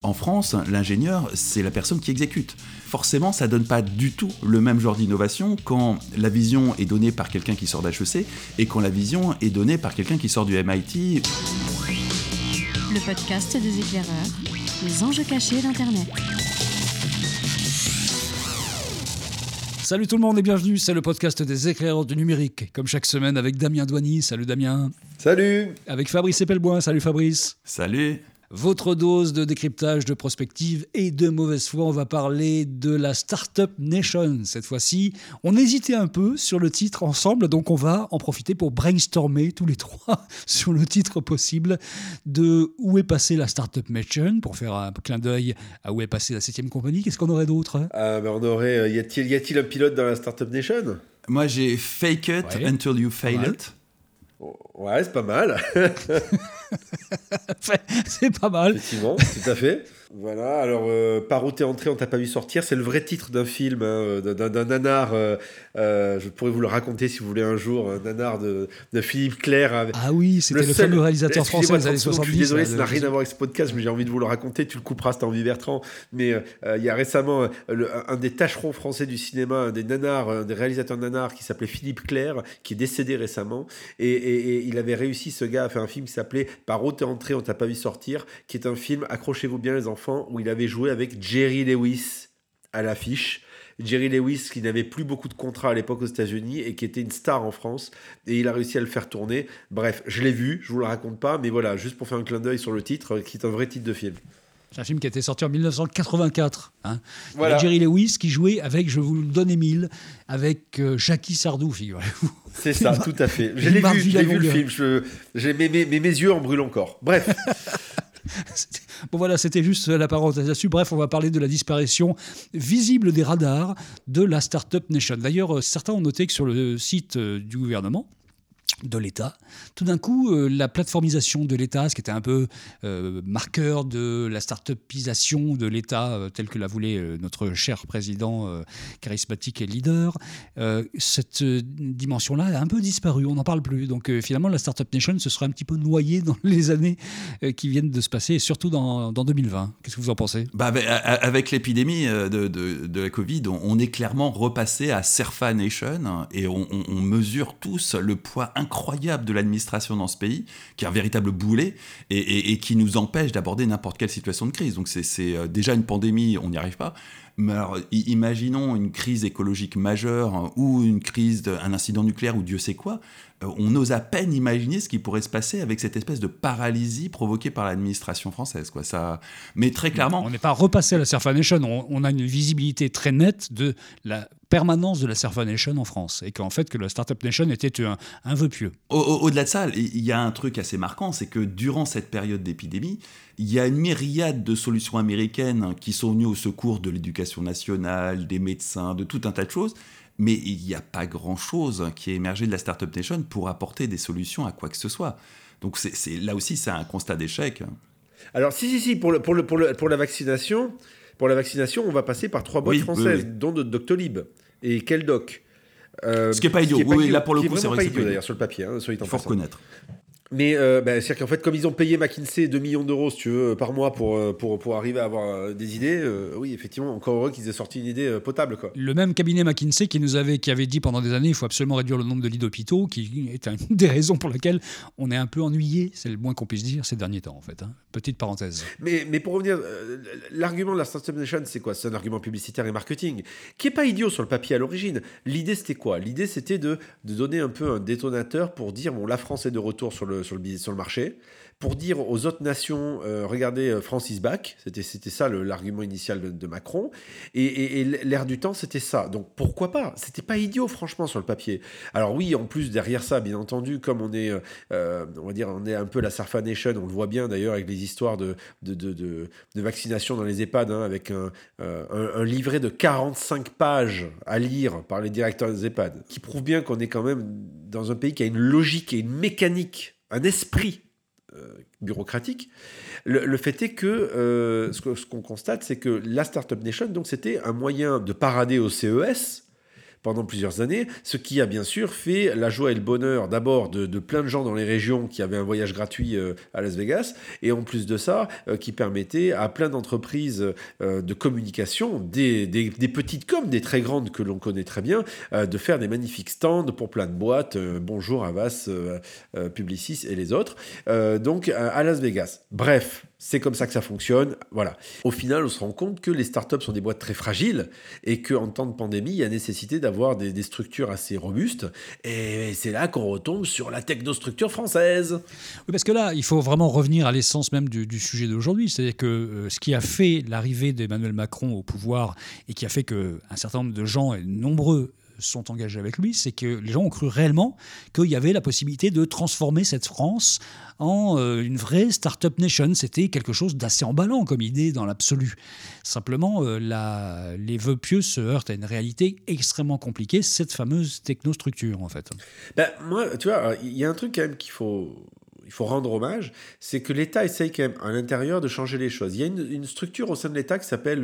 En France, l'ingénieur, c'est la personne qui exécute. Forcément, ça donne pas du tout le même genre d'innovation quand la vision est donnée par quelqu'un qui sort d'HEC et quand la vision est donnée par quelqu'un qui sort du MIT. Le podcast des éclaireurs, les enjeux cachés d'Internet. Salut tout le monde et bienvenue, c'est le podcast des éclaireurs du numérique. Comme chaque semaine avec Damien Douany, salut Damien. Salut. Avec Fabrice Epelboin, salut Fabrice. Salut. Votre dose de décryptage, de prospective et de mauvaise foi, on va parler de la Startup Nation. Cette fois-ci, on hésitait un peu sur le titre ensemble, donc on va en profiter pour brainstormer tous les trois sur le titre possible de Où est passée la Startup Nation, pour faire un clin d'œil à Où est passée la 7e compagnie. Qu'est-ce qu'on aurait d'autre ? On aurait, y a-t-il un pilote dans la Startup Nation ? Moi, j'ai Fake it until you fail it. Ouais, c'est pas mal. C'est pas mal. Effectivement, tout à fait. Voilà, alors Par où t'es entré, on t'a pas vu sortir, c'est le vrai titre d'un film, d'un nanar, je pourrais vous le raconter si vous voulez un jour, un nanar de Philippe Clair. Ah oui, c'était le fameux réalisateur français des années 70. Je suis désolé, ça n'a rien à voir avec ce podcast, mais j'ai envie de vous le raconter, tu le couperas, c'était Henri Bertrand. Mais il y a récemment un des tâcherons français du cinéma, un des réalisateurs nanars qui s'appelait Philippe Clair, qui est décédé récemment, et il avait réussi, ce gars, à faire un film qui s'appelait Par où t'es entré, on t'a pas vu sortir, qui est un film, accrochez-vous bien les enfants, où il avait joué avec Jerry Lewis à l'affiche. Jerry Lewis qui n'avait plus beaucoup de contrats à l'époque aux États-Unis et qui était une star en France, et il a réussi à le faire tourner. Bref, je l'ai vu, je vous le raconte pas, mais voilà, juste pour faire un clin d'œil sur le titre, qui est un vrai titre de film. C'est un film qui a été sorti en 1984. Voilà. Jerry Lewis qui jouait avec, je vous le donne Émile, avec Jackie Sardou, figurez-vous. C'est ça, tout à fait. Je l'ai vu le film, mes yeux en brûlent encore. Bref. Bon voilà, c'était juste la parenthèse là-dessus. Bref, on va parler de la disparition visible des radars de la Startup Nation. D'ailleurs, certains ont noté que sur le site du gouvernement, de l'État, tout d'un coup, la plateformisation de l'État, ce qui était un peu marqueur de la start-upisation de l'État, tel que la voulait notre cher président charismatique et leader, cette dimension-là a un peu disparu, on n'en parle plus. Donc finalement, la Startup Nation se serait un petit peu noyée dans les années qui viennent de se passer, et surtout dans 2020. Qu'est-ce que vous en pensez ? Avec l'épidémie de la Covid, on est clairement repassé à Serfa Nation, et on mesure tous le poids incroyable de l'administration dans ce pays, qui est un véritable boulet et qui nous empêche d'aborder n'importe quelle situation de crise. Donc c'est déjà une pandémie, on n'y arrive pas. Mais alors, imaginons une crise écologique majeure ou une crise, un incident nucléaire ou Dieu sait quoi. On ose à peine imaginer ce qui pourrait se passer avec cette espèce de paralysie provoquée par l'administration française, quoi. Mais très clairement... On n'est pas repassé à la Serfa Nation, on a une visibilité très nette de la permanence de la Serfa Nation en France, et qu'en fait que la Startup Nation était un vœu pieux. Au-delà de ça, il y a un truc assez marquant, c'est que durant cette période d'épidémie, il y a une myriade de solutions américaines qui sont venues au secours de l'éducation nationale, des médecins, de tout un tas de choses, mais il n'y a pas grand-chose qui est émergé de la Startup Nation pour apporter des solutions à quoi que ce soit. Donc là aussi, c'est un constat d'échec. Alors si, pour la vaccination, on va passer par 3 boîtes françaises, dont Doctolib et Keldoc. Ce qui n'est pas idiot. Là pour le coup, c'est vrai que c'est pas idiot. D'ailleurs sur le papier, il faut reconnaître. Mais c'est-à-dire qu'en fait, comme ils ont payé McKinsey 2 millions d'euros, si tu veux, par mois pour arriver à avoir des idées, oui, effectivement, encore heureux qu'ils aient sorti une idée potable, quoi. Le même cabinet McKinsey qui avait dit pendant des années il faut absolument réduire le nombre de lits d'hôpitaux, qui est une des raisons pour lesquelles on est un peu ennuyé, c'est le moins qu'on puisse dire ces derniers temps, en fait. Petite parenthèse. Mais pour revenir, l'argument de la Startup Nation, c'est quoi ? C'est un argument publicitaire et marketing, qui n'est pas idiot sur le papier à l'origine. L'idée, c'était quoi ? L'idée, c'était de donner un peu un détonateur pour dire, bon, la France est de retour sur le marché, pour dire aux autres nations, regardez, France is back, c'était ça l'argument initial de Macron, et l'air du temps, c'était ça. Donc pourquoi pas ? C'était pas idiot, franchement, sur le papier. Alors oui, en plus, derrière ça, bien entendu, comme on est, on va dire, on est un peu la Serfa Nation, on le voit bien d'ailleurs avec les histoires de vaccination dans les EHPAD, avec un livret de 45 pages à lire par les directeurs des EHPAD, qui prouve bien qu'on est quand même dans un pays qui a une logique et une mécanique, un esprit bureaucratique. Le fait est que ce qu'on constate, c'est que la Startup Nation, donc, c'était un moyen de parader au CES pendant plusieurs années, ce qui a bien sûr fait la joie et le bonheur d'abord de plein de gens dans les régions qui avaient un voyage gratuit à Las Vegas, et en plus de ça, qui permettait à plein d'entreprises de communication, des petites comme des très grandes que l'on connaît très bien, de faire des magnifiques stands pour plein de boîtes, bonjour Havas, Publicis et les autres, donc à Las Vegas. Bref, c'est comme ça que ça fonctionne. Voilà. Au final, on se rend compte que les startups sont des boîtes très fragiles et qu'en temps de pandémie, il y a nécessité d'avoir des structures assez robustes. Et c'est là qu'on retombe sur la technostructure française. Oui, parce que là, il faut vraiment revenir à l'essence même du sujet d'aujourd'hui. C'est-à-dire que ce qui a fait l'arrivée d'Emmanuel Macron au pouvoir et qui a fait qu'un certain nombre de gens, et nombreux, sont engagés avec lui, c'est que les gens ont cru réellement qu'il y avait la possibilité de transformer cette France en une vraie start-up nation. C'était quelque chose d'assez emballant comme idée dans l'absolu. Simplement, les vœux pieux se heurtent à une réalité extrêmement compliquée, cette fameuse technostructure, en fait. Moi, tu vois, il y a un truc quand même qu'il faut rendre hommage, c'est que l'État essaye quand même à l'intérieur de changer les choses. Il y a une structure au sein de l'État qui s'appelle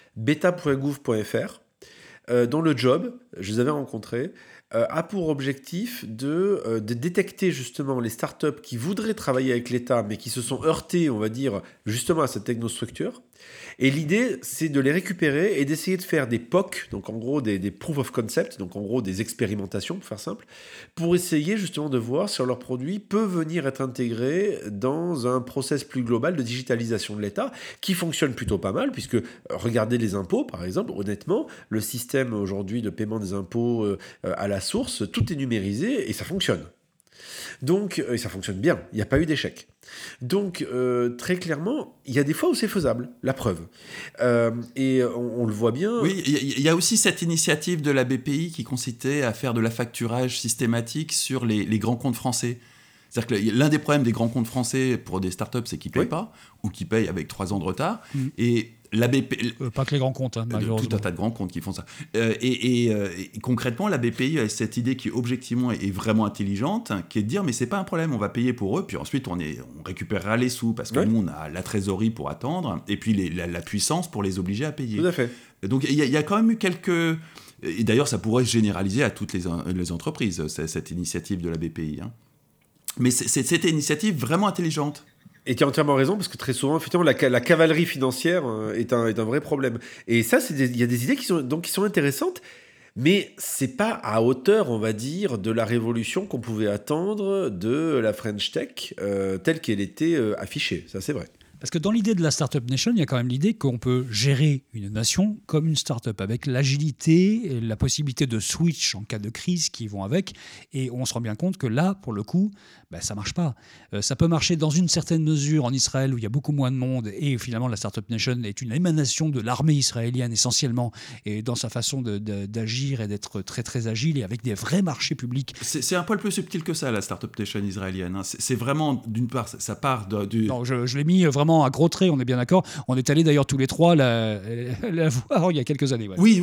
beta.gouv.fr, dont le job, je les avais rencontrés, a pour objectif de détecter justement les startups qui voudraient travailler avec l'État, mais qui se sont heurtées, on va dire, justement à cette technostructure. Et l'idée, c'est de les récupérer et d'essayer de faire des POC, donc en gros des proof of concept, donc en gros des expérimentations, pour faire simple, pour essayer justement de voir si leur produit peut venir être intégré dans un process plus global de digitalisation de l'État, qui fonctionne plutôt pas mal, puisque regardez les impôts, par exemple, honnêtement, le système aujourd'hui de paiement des impôts à la source, tout est numérisé et ça fonctionne. Donc, et ça fonctionne bien, il n'y a pas eu d'échec. Donc, très clairement, il y a des fois où c'est faisable, la preuve. Et on le voit bien. Oui, il y a aussi cette initiative de la BPI qui consistait à faire de l'affacturage systématique sur les grands comptes français. C'est-à-dire que l'un des problèmes des grands comptes français pour des startups, c'est qu'ils ne payent pas, ou qu'ils payent avec 3 ans de retard. Et la BPI... pas que les grands comptes, malheureusement. Tout un tas de grands comptes qui font ça. Et concrètement, la BPI a cette idée qui, objectivement, est vraiment intelligente, qui est de dire, mais c'est pas un problème, on va payer pour eux, puis ensuite on récupérera les sous, parce que nous, on a la trésorerie pour attendre, et puis la puissance pour les obliger à payer. Tout à fait. Donc il y a quand même eu quelques... Et d'ailleurs, ça pourrait se généraliser à toutes les entreprises, cette initiative de la BPI. Hein. Mais c'était une initiative vraiment intelligente. Et tu as entièrement raison, parce que très souvent, effectivement, la cavalerie financière est un vrai problème. Et ça, il y a des idées qui sont intéressantes, mais c'est pas à hauteur, on va dire, de la révolution qu'on pouvait attendre de la French Tech, telle qu'elle était affichée. Ça, c'est vrai. Parce que dans l'idée de la Startup Nation, il y a quand même l'idée qu'on peut gérer une nation comme une startup, avec l'agilité et la possibilité de switch en cas de crise qui vont avec. Et on se rend bien compte que là, pour le coup, ça ne marche pas. Ça peut marcher dans une certaine mesure en Israël où il y a beaucoup moins de monde et finalement la Startup Nation est une émanation de l'armée israélienne essentiellement et dans sa façon d'agir et d'être très très agile et avec des vrais marchés publics. C'est un poil plus subtil que ça, la Startup Nation israélienne. Hein. C'est vraiment, d'une part, ça part du... Non, je l'ai mis vraiment à gros traits, on est bien d'accord. On est allés d'ailleurs tous les trois la voir il y a quelques années. Ouais. Oui,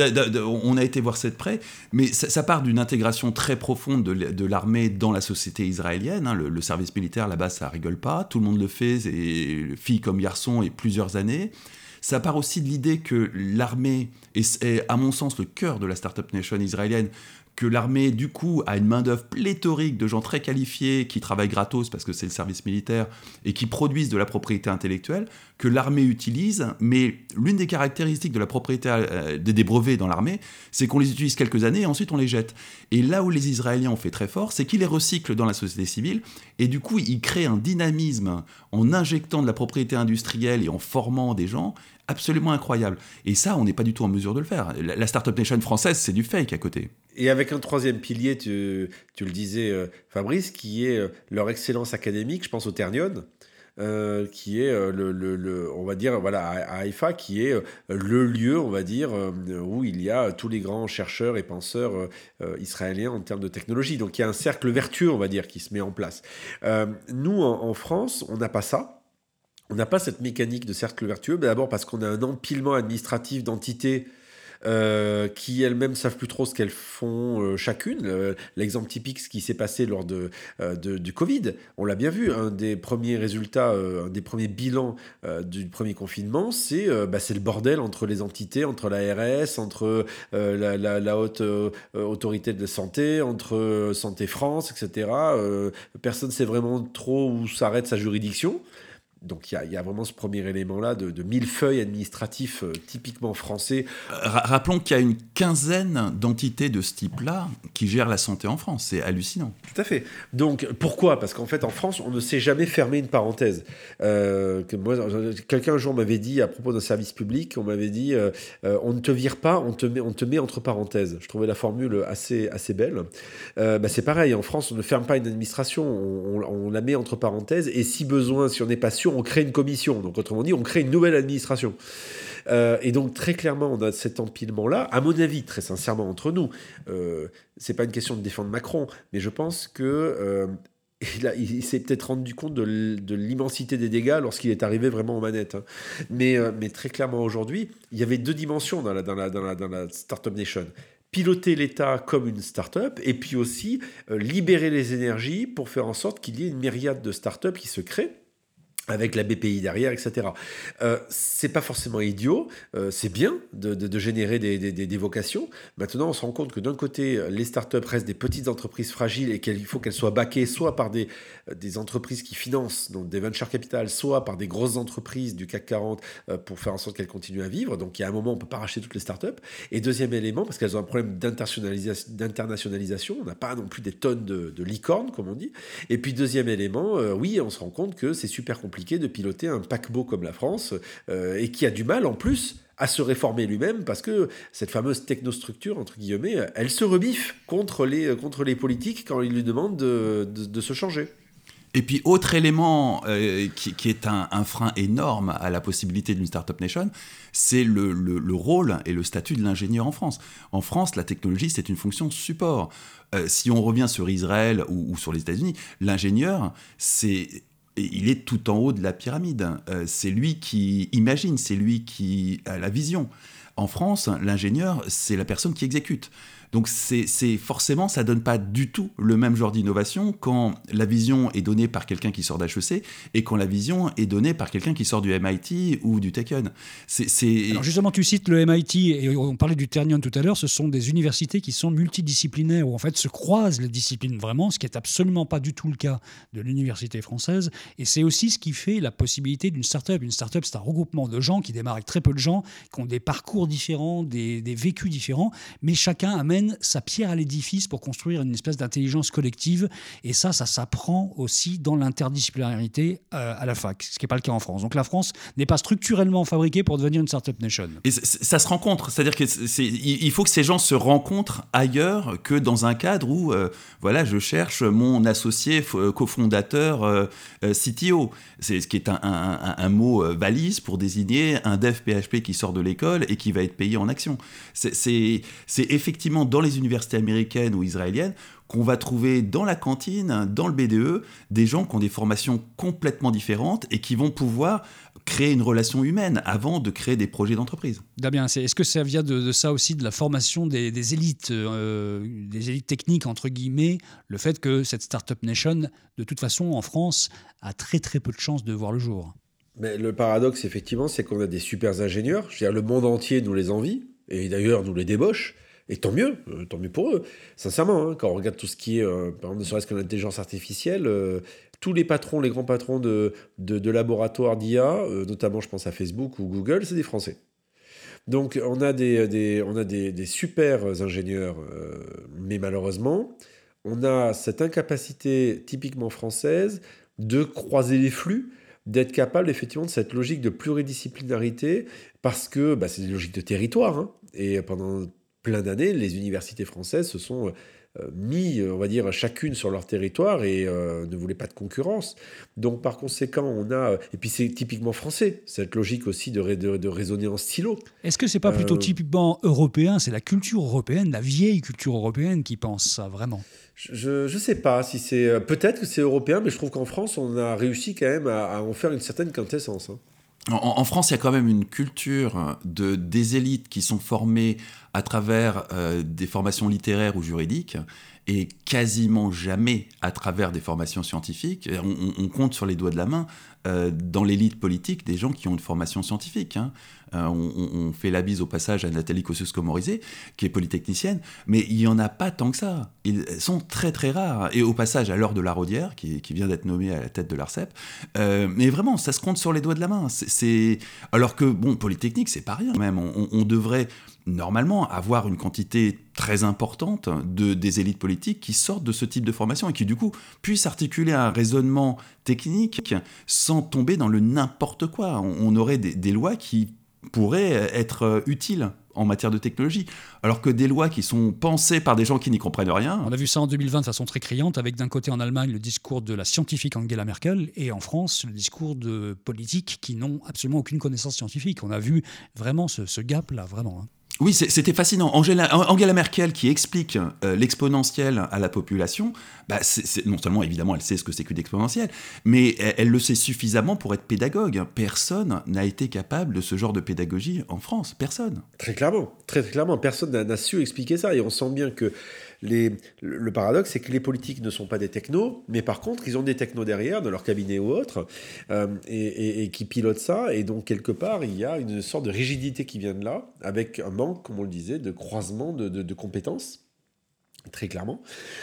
on a été voir ça de près, mais ça part d'une intégration très profonde de l'armée dans la société israélienne. Hein. Le service militaire, là-bas, ça rigole pas. Tout le monde le fait, filles comme garçons, et plusieurs années. Ça part aussi de l'idée que l'armée est, à mon sens, le cœur de la Startup Nation israélienne, que l'armée, du coup, a une main-d'œuvre pléthorique de gens très qualifiés qui travaillent gratos parce que c'est le service militaire et qui produisent de la propriété intellectuelle, que l'armée utilise. Mais l'une des caractéristiques de la propriété des brevets dans l'armée, c'est qu'on les utilise quelques années et ensuite on les jette. Et là où les Israéliens ont fait très fort, c'est qu'ils les recyclent dans la société civile et du coup, ils créent un dynamisme en injectant de la propriété industrielle et en formant des gens absolument incroyable. Et ça, on n'est pas du tout en mesure de le faire. La Startup Nation française, c'est du fake à côté. Et avec un troisième pilier, tu le disais, Fabrice, qui est leur excellence académique, je pense au Ternion, qui est on va dire, voilà, à Haïfa, qui est le lieu, on va dire, où il y a tous les grands chercheurs et penseurs israéliens en termes de technologie. Donc il y a un cercle vertueux, on va dire, qui se met en place. Nous, en France, on n'a pas ça. On n'a pas cette mécanique de cercle vertueux, d'abord parce qu'on a un empilement administratif d'entités qui elles-mêmes savent plus trop ce qu'elles font chacune. L'exemple typique, ce qui s'est passé lors du Covid, on l'a bien vu, un des premiers résultats, un des premiers bilans du premier confinement, c'est le bordel entre les entités, entre l'ARS, entre la haute autorité de santé, entre Santé France, etc. Personne ne sait vraiment trop où s'arrête sa juridiction. Donc il y a vraiment ce premier élément-là de millefeuille administratif typiquement français. Rappelons qu'il y a une quinzaine d'entités de ce type-là qui gèrent la santé en France. C'est hallucinant. Tout à fait. Donc pourquoi ? Parce qu'en fait en France, on ne sait jamais fermer une parenthèse. Quelqu'un un jour m'avait dit à propos d'un service public, on m'avait dit on ne te vire pas, on te met entre parenthèses. Je trouvais la formule assez belle. C'est pareil, en France, on ne ferme pas une administration, on la met entre parenthèses et si besoin, si on n'est pas sûr, on crée une commission. Donc, autrement dit, on crée une nouvelle administration. Et donc, très clairement, on a cet empilement-là. À mon avis, très sincèrement, entre nous, c'est pas une question de défendre Macron, mais je pense que il s'est peut-être rendu compte de l'immensité des dégâts lorsqu'il est arrivé vraiment aux manettes. Hein. Mais très clairement, aujourd'hui, il y avait deux dimensions dans la Startup Nation. Piloter l'État comme une start-up et puis aussi libérer les énergies pour faire en sorte qu'il y ait une myriade de start-up qui se créent avec la BPI derrière, etc. C'est pas forcément idiot, c'est bien de générer des vocations. Maintenant, on se rend compte que d'un côté, les startups restent des petites entreprises fragiles et qu'il faut qu'elles soient backées soit par des entreprises qui financent, donc des venture capital, soit par des grosses entreprises du CAC 40 pour faire en sorte qu'elles continuent à vivre. Donc, il y a un moment, on peut pas racheter toutes les startups. Et deuxième élément, parce qu'elles ont un problème d'internationalisation, on n'a pas non plus des tonnes de licornes, comme on dit. Et puis, deuxième élément, oui, on se rend compte que c'est super compliqué de piloter un paquebot comme la France et qui a du mal en plus à se réformer lui-même parce que cette fameuse technostructure, entre guillemets, elle se rebiffe contre les politiques quand ils lui demandent de se changer. Et puis, autre élément qui est un frein énorme à la possibilité d'une Startup Nation, c'est le rôle et le statut de l'ingénieur en France. En France, la technologie, c'est une fonction support. Si on revient sur Israël ou sur les États-Unis, l'ingénieur, il est tout en haut de la pyramide. C'est lui qui imagine, c'est lui qui a la vision. En France, l'ingénieur, c'est la personne qui exécute. Donc forcément, ça ne donne pas du tout le même genre d'innovation quand la vision est donnée par quelqu'un qui sort d'HEC et quand la vision est donnée par quelqu'un qui sort du MIT ou du Tech-Un. Alors justement, tu cites le MIT et on parlait du Technion tout à l'heure. Ce sont des universités qui sont multidisciplinaires où en fait se croisent les disciplines vraiment, ce qui n'est absolument pas du tout le cas de l'université française. Et c'est aussi ce qui fait la possibilité d'une start-up. Une start-up, c'est un regroupement de gens qui démarrent avec très peu de gens, qui ont des parcours différents, des vécus différents, mais chacun amène sa pierre à l'édifice pour construire une espèce d'intelligence collective. Et ça s'apprend aussi dans l'interdisciplinarité à la fac, ce qui n'est pas le cas en France. Donc la France n'est pas structurellement fabriquée pour devenir une startup nation. Et ça se rencontre, c'est-à-dire qu'il faut que ces gens se rencontrent ailleurs que dans un cadre où je cherche mon associé cofondateur CTO. C'est ce qui est un mot valise pour désigner un dev PHP qui sort de l'école et qui va être payé en action. C'est effectivement dans les universités américaines ou israéliennes qu'on va trouver dans la cantine, dans le BDE, des gens qui ont des formations complètement différentes et qui vont pouvoir créer une relation humaine avant de créer des projets d'entreprise. Damien, est-ce que ça vient de ça aussi, de la formation des élites techniques, entre guillemets, le fait que cette Startup Nation, de toute façon, en France, a très très peu de chances de voir le jour? Mais le paradoxe, effectivement, c'est qu'on a des super ingénieurs. Je veux dire, le monde entier nous les envie, et d'ailleurs nous les débauche. Et tant mieux pour eux. Sincèrement, hein, quand on regarde tout ce qui est, par exemple, ne serait-ce que l'intelligence artificielle, tous les grands patrons de laboratoires d'IA, notamment je pense à Facebook ou Google, c'est des Français. Donc on a des super ingénieurs, mais malheureusement, on a cette incapacité typiquement française de croiser les flux, d'être capable effectivement de cette logique de pluridisciplinarité, parce que c'est des logiques de territoire, hein, et pendant plein d'années, les universités françaises se sont mis, on va dire, chacune sur leur territoire et ne voulaient pas de concurrence. Donc, par conséquent, on a... Et puis, c'est typiquement français, cette logique aussi de raisonner en stylo. Est-ce que c'est pas plutôt typiquement européen? C'est la culture européenne, la vieille culture européenne qui pense ça, vraiment? Je sais pas si c'est... Peut-être que c'est européen, mais je trouve qu'en France, on a réussi quand même à en faire une certaine quintessence, hein. En France, il y a quand même une culture des élites qui sont formées à travers des formations littéraires ou juridiques et quasiment jamais à travers des formations scientifiques. On compte sur les doigts de la main dans l'élite politique des gens qui ont une formation scientifique. On fait la bise au passage à Nathalie Kosciusko-Morizet, qui est polytechnicienne, mais il n'y en a pas tant que ça. Ils sont très très rares. Et au passage à Laure de la Raudière, qui vient d'être nommée à la tête de l'ARCEP. Mais vraiment, ça se compte sur les doigts de la main. Alors que, bon, Polytechnique, c'est pas rien même. On devrait normalement avoir une quantité très importante des élites politiques qui sortent de ce type de formation et qui du coup puissent articuler un raisonnement technique sans tomber dans le n'importe quoi. On aurait des lois qui pourraient être utiles en matière de technologie, alors que des lois qui sont pensées par des gens qui n'y comprennent rien. On a vu ça en 2020 de façon très criante, avec d'un côté en Allemagne le discours de la scientifique Angela Merkel, et en France le discours de politiques qui n'ont absolument aucune connaissance scientifique. On a vu vraiment ce gap-là, vraiment. Oui, c'était fascinant. Angela Merkel qui explique l'exponentielle à la population, non seulement évidemment elle sait ce que c'est qu'une exponentielle, mais elle le sait suffisamment pour être pédagogue. Personne n'a été capable de ce genre de pédagogie en France, personne. Très clairement, personne n'a su expliquer ça, et on sent bien que le paradoxe, c'est que les politiques ne sont pas des technos, mais par contre, ils ont des technos derrière, dans leur cabinet ou autre, et qui pilotent ça. Et donc, quelque part, il y a une sorte de rigidité qui vient de là, avec un manque, comme on le disait, de croisement de compétences. Très clairement.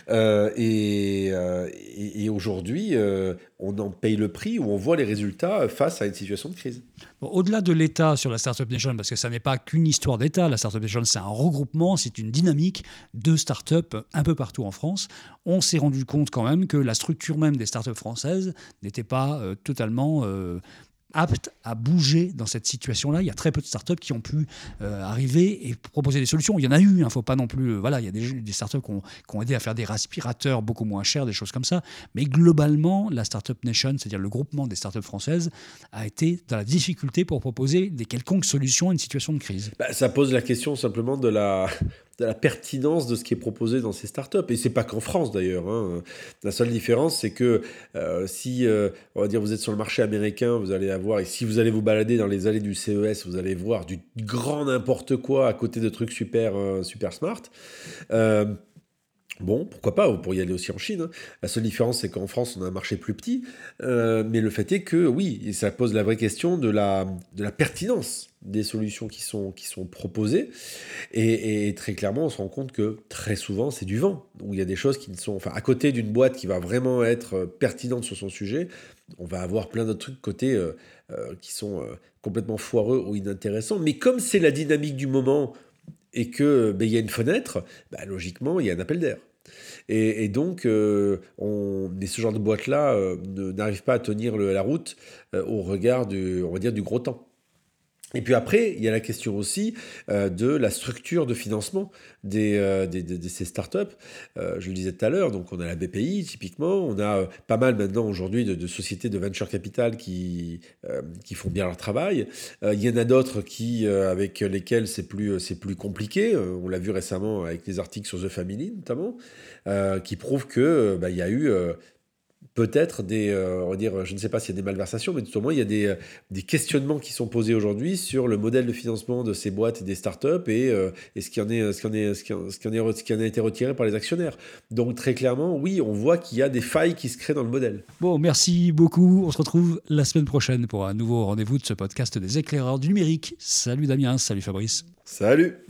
Et aujourd'hui, on en paye le prix, ou on voit les résultats face à une situation de crise. Bon, au-delà de l'État sur la Startup Nation, parce que ça n'est pas qu'une histoire d'État, la Startup Nation, c'est un regroupement, c'est une dynamique de startups un peu partout en France. On s'est rendu compte quand même que la structure même des startups françaises n'était pas totalement apte à bouger dans cette situation-là. Il y a très peu de startups qui ont pu arriver et proposer des solutions. Il y en a eu, il ne faut pas non plus... il y a des startups qui ont aidé à faire des respirateurs beaucoup moins chers, des choses comme ça. Mais globalement, la Startup Nation, c'est-à-dire le groupement des startups françaises, a été dans la difficulté pour proposer des quelconques solutions à une situation de crise. Ça pose la question simplement de la pertinence de ce qui est proposé dans ces startups. Et c'est pas qu'en France d'ailleurs. La seule différence, c'est que si on va dire vous êtes sur le marché américain, vous allez avoir, et si vous allez vous balader dans les allées du CES, vous allez voir du grand n'importe quoi à côté de trucs super smart. Bon, pourquoi pas, vous pourriez aller aussi en Chine. La seule différence, c'est qu'en France, on a un marché plus petit. Mais le fait est que, oui, ça pose la vraie question de la pertinence des solutions qui sont proposées. Et très clairement, on se rend compte que très souvent, c'est du vent. Où il y a des choses qui ne sont... Enfin, à côté d'une boîte qui va vraiment être pertinente sur son sujet, on va avoir plein d'autres trucs côté qui sont complètement foireux ou inintéressants. Mais comme c'est la dynamique du moment et que il y a une fenêtre, logiquement, il y a un appel d'air. Et donc, ce genre de boîte-là n'arrive pas à tenir la route au regard on va dire, du gros temps. Et puis après, il y a la question aussi de la structure de financement de ces startups. Je le disais tout à l'heure, donc on a la BPI typiquement, on a pas mal maintenant aujourd'hui de sociétés de venture capital qui font bien leur travail. Il y en a d'autres avec lesquelles c'est plus compliqué. On l'a vu récemment avec les articles sur The Family notamment, qui prouvent que il y a eu peut-être on va dire, je ne sais pas s'il y a des malversations, mais tout au moins il y a des questionnements qui sont posés aujourd'hui sur le modèle de financement de ces boîtes et des startups et ce qui en a été retiré par les actionnaires. Donc très clairement, oui, on voit qu'il y a des failles qui se créent dans le modèle. Bon, merci beaucoup. On se retrouve la semaine prochaine pour un nouveau rendez-vous de ce podcast des éclaireurs du numérique. Salut Damien, salut Fabrice. Salut.